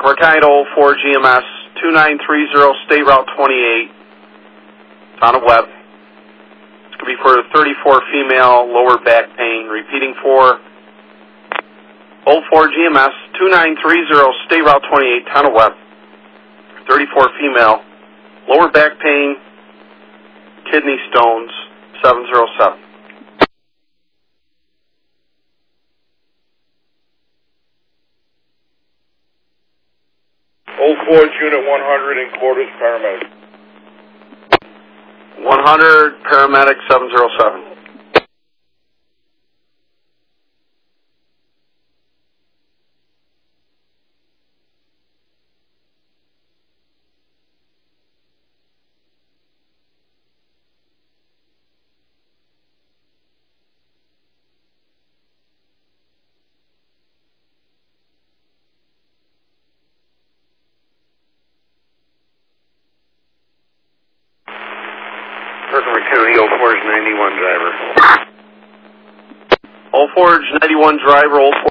County to 04 GMS 2930 State Route 28, Town of Webb. It's going to be for 34 female, lower back pain. Repeating for 04 GMS 2930 State Route 28, Town of Webb. 34 female, lower back pain, kidney stones, 707. Old Forge Unit 100 in quarters, paramedic. 100, paramedic, 707. Herkimer County, Old Forge 91 driver. Old Forge 91 driver, Old Forge